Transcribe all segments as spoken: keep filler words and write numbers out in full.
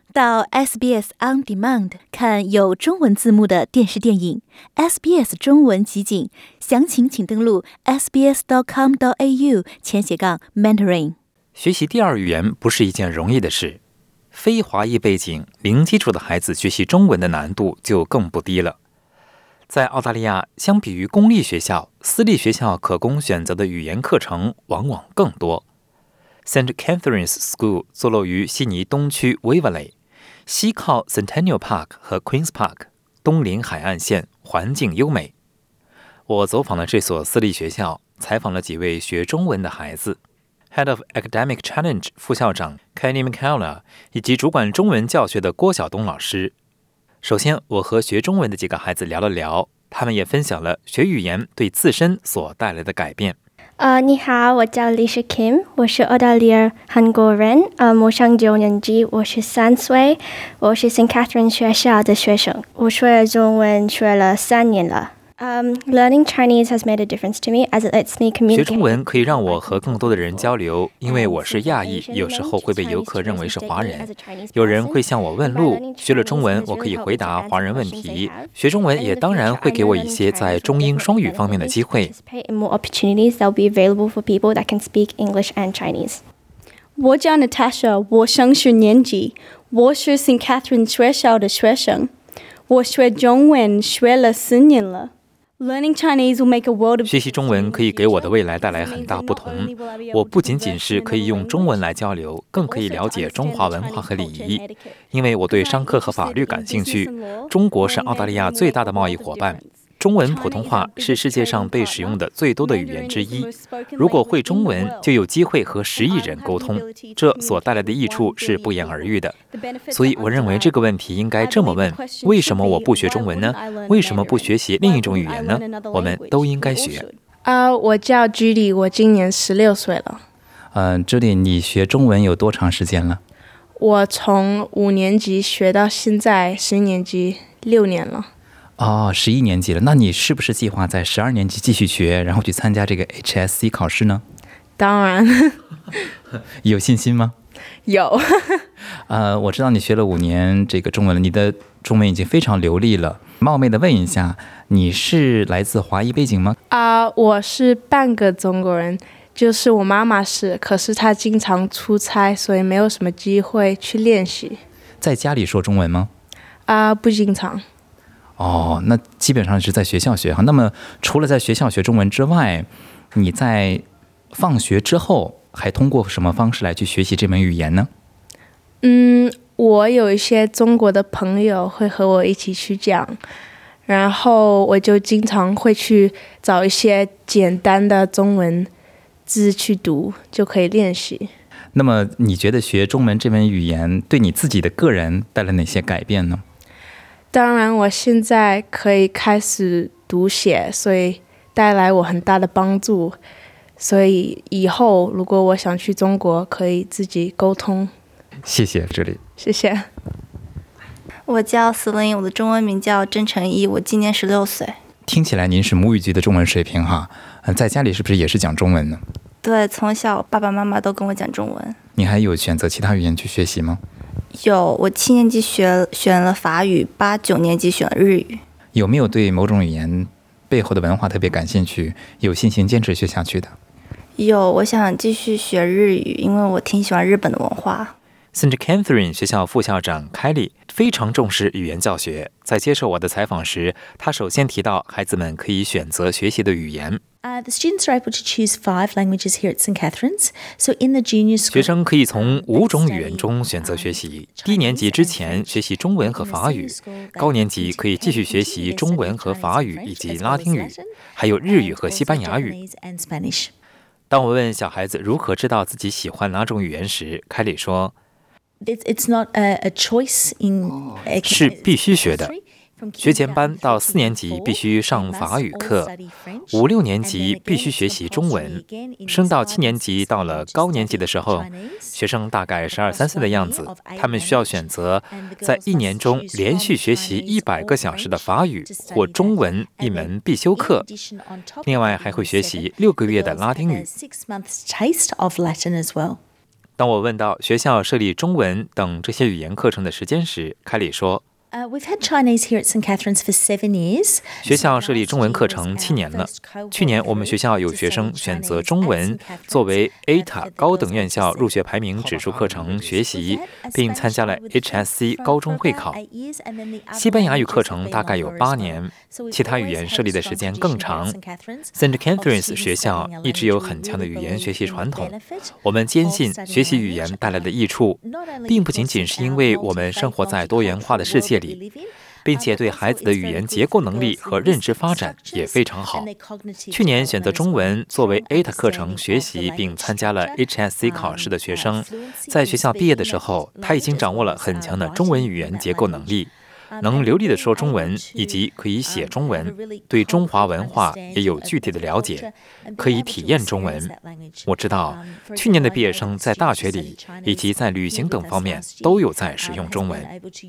到 S B S On Demand 看有中文字幕的电视电影 S B S 中文集锦，详情请登录 s b s dot com dot a u 前斜杠 mentoring。 学习第二语言不是一件容易的事，非华裔背景零基础的孩子学习中文的难度就更不低了。在澳大利亚，相比于公立学校，私立学校可供选择的语言课程往往更多。Saint Catherine's School 坐落于悉尼东区 Waverley， 西靠 Centennial Park 和 Queen's Park， 东临海岸线，环境优美。我走访了这所私立学校，采访了几位学中文的孩子。Head of Academic Challenge 副校长 Kenny McCullough 以及主管中文教学的郭晓东老师。首先，我和学中文的几个孩子聊了聊，他们也分享了学语言对自身所带来的改变。 呃，你好，我叫 Lisa Kim， 我是澳大利亚韩国人，呃，我上九年级，我是三岁，我是 Saint Catherine 学校的学生，我学中文学了三年了。Um, learning Chinese has made a difference to me as it lets me communicate. 学中文可以让我和更多的人交流，因为我是亚裔，有时候会被游客认为是华人。有人会向我问路，学了中文，我可以回答华人问题。学中文也当然会给我一些在中英双语方面的机会。 More opportunities that will be available for people that can speak English and Chinese. 我叫 Natasha， 我上十年级，我是 Saint Catherine 学校的学生，我学中文学了四年了。Learning Chinese will make a world of 学习中文可以给我的未来带来很大不同。我不仅仅是可以用中文来交流，更可以了解中华文化和礼仪。因为我对商科和法律感兴趣，中国是澳大利亚最大的贸易伙伴。中文普通话是世界上被使用的最多的语言之一。如果会中文，就有机会和十亿人沟通，这所带来的益处是不言而喻的。所以我认为这个问题应该这么问：为什么我不学中文呢？为什么不学习另一种语言呢？我们都应该学。 呃，我叫 Judy， 我今年十六岁了。 呃 Judy， 你学中文有多长时间了？ 我从五年级学到现在十年级，六年了。 哦，十一年级了，那你是不是计划在十二年级继续学，然后去参加这个 H S C 考试呢？ 当然。 有信心吗？ 有。 呃，我知道你学了五年这个中文了，你的中文已经非常流利了。冒昧的问一下，你是来自华裔背景吗？ 啊、呃，我是半个中国人，就是我妈妈是，可是她经常出差，所以没有什么机会去练习。 在家里说中文吗？ 啊、呃，不经常。 哦，那基本上是在学校学哈。那么除了在学校学中文之外，你在放学之后还通过什么方式来去学习这门语言呢？ 嗯，我有一些中国的朋友会和我一起去讲，然后我就经常会去找一些简单的中文字去读，就可以练习。 那么你觉得学中文这门语言对你自己的个人带来哪些改变呢？ 当然，我现在可以开始读写，所以带来我很大的帮助。所以以后如果我想去中国，可以自己沟通。 谢谢，这里。 谢谢。 我叫司令，我的中文名叫甄成一，我今年十六岁。 听起来您是母语级的中文水平哈，在家里是不是也是讲中文呢？ 对，从小爸爸妈妈都跟我讲中文。 你还有选择其他语言去学习吗？ 有，我七年级学选了法语，八九年级选了日语。 有没有对某种语言背后的文化特别感兴趣，有信心坚持学下去的？ 有，我想继续学日语，因为我挺喜欢日本的文化。 Saint Catherine 学校副校长 Kylie 非常重视语言教学。在接受我的采访时，他首先提到孩子们可以选择学习的语言。 Uh, the students are able to choose five languages here at Saint Catherine's. So in the junior school, 学生可以从五种语言中选择学习。低年级之前学习中文和法语，高年级可以继续学习中文和法语以及拉丁语，还有日语和西班牙语。当我问小孩子如何知道自己喜欢哪种语言时，凯里说 It's not a, a choice in 是必须学的。学前班到四年级必须上法语课，五六年级必须学习中文，升到七年级到了高年级的时候，学生大概十二三岁的样子，他们需要选择在一年中连续学习一百个小时的法语或中文一门必修课，另外还会学习六个月的拉丁语。 当我问到学校设立中文等这些语言课程的时间时，凯里说 Uh, we've had Chinese here at Saint Catherine's for seven years. 学校设立中文课程七年了。去年我们学校有学生选择中文作为 A T A 高等院校入学排名指数课程学习，并参加了 H S C 高中会考。西班牙语课程大概有八年，其他语言设立的时间更长。Saint Catherine's 学校一直有很强的语言学习传统。我们坚信学习语言带来的益处，并不仅仅是因为我们生活在多元化的世界里，并且对孩子的语言结构能力和认知发展也非常好。去年选择中文作为 A T A 课程学习并参加了 H S C 考试的学生，在学校毕业的时候，他已经掌握了很强的中文语言结构能力，能流利地说中文，以及可以写中文，对中华文化也有具体的了解，可以体验中文。我知道去年的毕业生在大学里以及在旅行等方面都有在使用中文。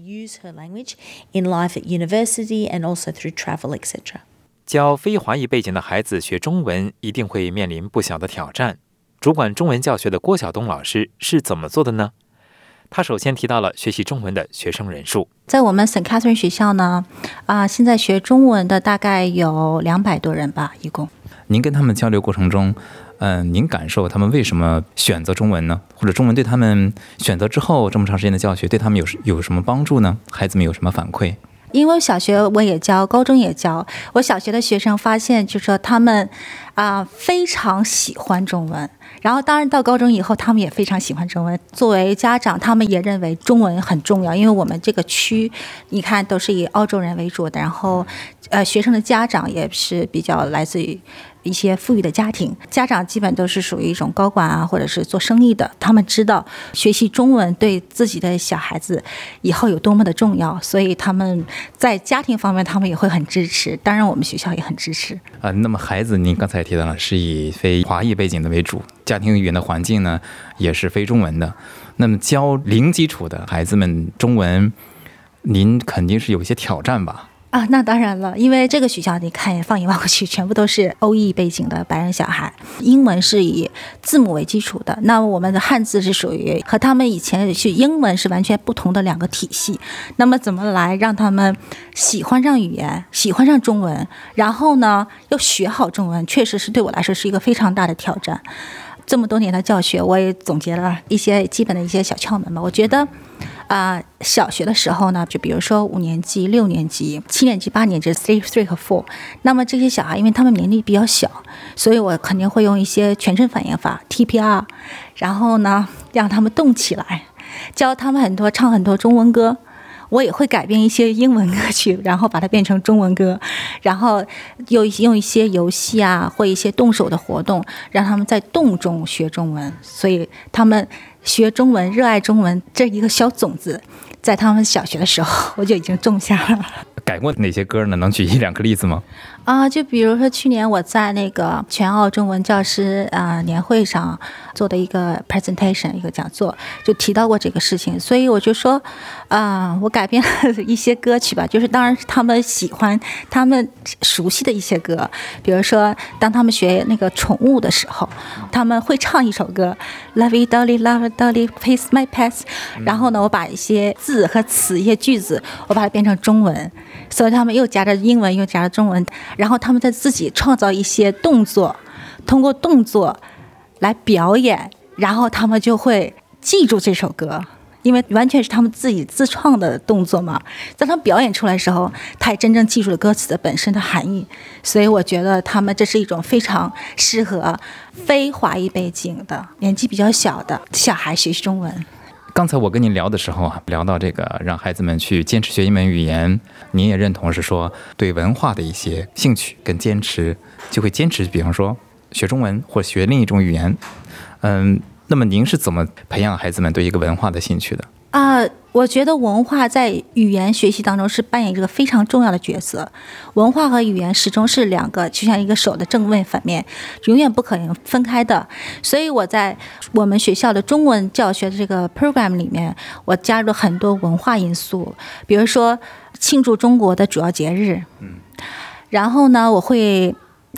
教非华裔背景的孩子学中文一定会面临不小的挑战。主管中文教学的郭晓东老师是怎么做的呢？他首先提到了学习中文的学生人数。 在我们 Saint Catherine 学校呢，啊、呃，现在学中文的大概有两百多人吧，一共。 您跟他们交流过程中，嗯、呃，您感受他们为什么选择中文呢？或者中文对他们选择之后这么长时间的教学，对他们有有什么帮助呢？孩子们有什么反馈？ 因为小学我也教，高中也教。我小学的学生发现，就是说他们啊、呃、非常喜欢中文。然后当然到高中以后，他们也非常喜欢中文。作为家长，他们也认为中文很重要，因为我们这个区，你看都是以澳洲人为主的，然后呃学生的家长也是比较来自于一些富裕的家庭，家长基本都是属于一种高管啊，或者是做生意的。他们知道学习中文对自己的小孩子以后有多么的重要，所以他们在家庭方面他们也会很支持。当然，我们学校也很支持。 啊、呃，那么孩子，您刚才提到了是以非华裔背景的为主，家庭语言的环境呢也是非中文的。那么教零基础的孩子们中文，您肯定是有一些挑战吧？ 啊，那当然了，因为这个学校你看放眼望过去，全部都是欧裔背景的白人小孩，英文是以字母为基础的，那我们的汉字是属于和他们以前是英文是完全不同的两个体系。那么怎么来让他们喜欢上语言，喜欢上中文，然后呢又学好中文，确实是对我来说是一个非常大的挑战。这么多年的教学，我也总结了一些基本的一些小窍门吧。我觉得啊、呃，小学的时候呢，就比如说五年级、六年级、七年级、八年级 （three、three 和 four），那么这些小孩，因为他们年龄比较小，所以我肯定会用一些全身反应法 （T P R）， 然后呢，让他们动起来，教他们很多唱很多中文歌。我也会改编一些英文歌曲，然后把它变成中文歌，然后又用一些游戏啊，或一些动手的活动，让他们在动中学中文。所以他们学中文、热爱中文这一个小种子，在他们小学的时候我就已经种下了。 改过哪些歌呢？能举一两个例子吗？ 啊、呃，就比如说去年我在那个全澳中文教师啊、呃、年会上做的一个 presentation 一个讲座，就提到过这个事情，所以我就说，啊、呃，我改编了一些歌曲吧，就是当然是他们喜欢、他们熟悉的一些歌，比如说当他们学那个宠物的时候，他们会唱一首歌 Lovey Dolly Lovey Dolly Pace My Pace， 然后呢，我把一些字和词、一些句子，我把它变成中文。所以他们又夹着英文又夹着中文，然后他们再自己创造一些动作，通过动作来表演，然后他们就会记住这首歌，因为完全是他们自己自创的动作嘛。在他们表演出来的时候，他也真正记住了歌词的本身的含义。所以我觉得他们这是一种非常适合非华裔背景的年纪比较小的小孩学习中文。 刚才我跟您聊的时候啊，聊到这个让孩子们去坚持学一门语言，您也认同是说对文化的一些兴趣跟坚持，就会坚持，比方说学中文或学另一种语言。嗯，那么您是怎么培养孩子们对一个文化的兴趣的？ 啊、呃，我觉得文化在语言学习当中是扮演一个非常重要的角色。文化和语言始终是两个，就像一个手的正面反面，永远不可能分开的。所以我在我们学校的中文教学的这个 program 里面，我加入了很多文化因素，比如说庆祝中国的主要节日，嗯，然后呢，我会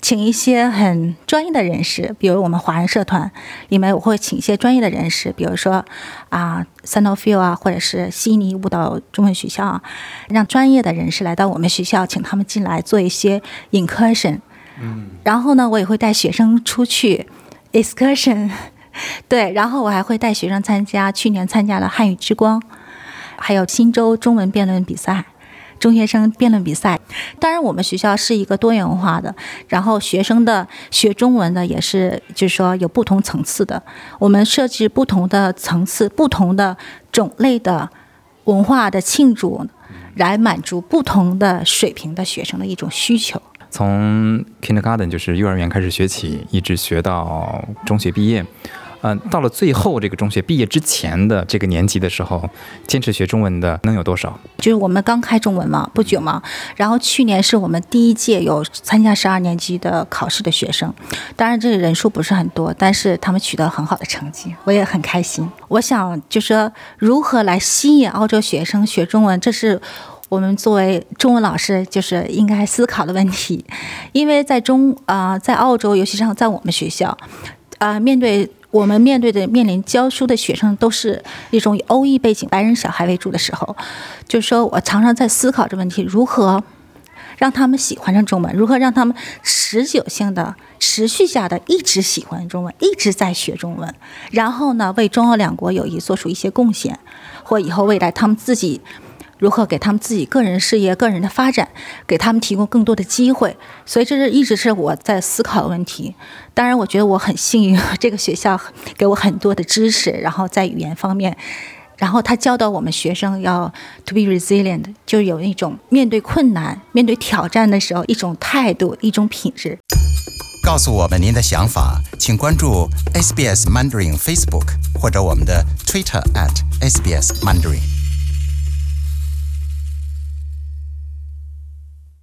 请一些很专业的人士，比如我们华人社团里面，我会请一些专业的人士，比如说啊 Sunnyfield 啊，或者是悉尼舞蹈中文学校啊，让专业的人士来到我们学校，请他们进来做一些 incursion。嗯，然后呢，我也会带学生出去 excursion。对，然后我还会带学生参加，去年参加了汉语之光，还有新州中文辩论比赛。中学生辩论比赛，当然我们学校是一个多元文化的，然后学生的学中文的也是，就是说有不同层次的，我们设置不同的层次、不同的种类的文化的庆祝，来满足不同的水平的学生的一种需求。 从 kindergarten 就是幼儿园开始学起，一直学到中学毕业。嗯、呃，到了最后这个中学毕业之前的这个年级的时候，坚持学中文的能有多少？ 就是我们刚开中文嘛，不久嘛，然后去年是我们第一届有参加十二年级的考试的学生，当然这个人数不是很多，但是他们取得很好的成绩，我也很开心。我想就是说如何来吸引澳洲学生学中文，这是我们作为中文老师就是应该思考的问题，因为在中啊、呃，在澳洲，尤其是在我们学校，啊、呃，面对。我们面对的面临教书的学生都是一种以欧裔背景白人小孩为主的时候，就是说我常常在思考这个问题，如何让他们喜欢上中文，如何让他们持久性的持续下的一直喜欢中文，一直在学中文，然后呢为中澳两国友谊做出一些贡献，或以后未来他们自己如何给他们自己个人事业、个人的发展，给他们提供更多的机会。所以这是一直是我在思考的问题。当然我觉得我很幸运，这个学校给我很多的支持，然后在语言方面，然后他教导我们学生要 to be resilient， 就有一种面对困难、面对挑战的时候一种态度、一种品质。 告诉我们您的想法，请关注 S B S Mandarin Facebook 或者我们的 Twitter at S B S Mandarin。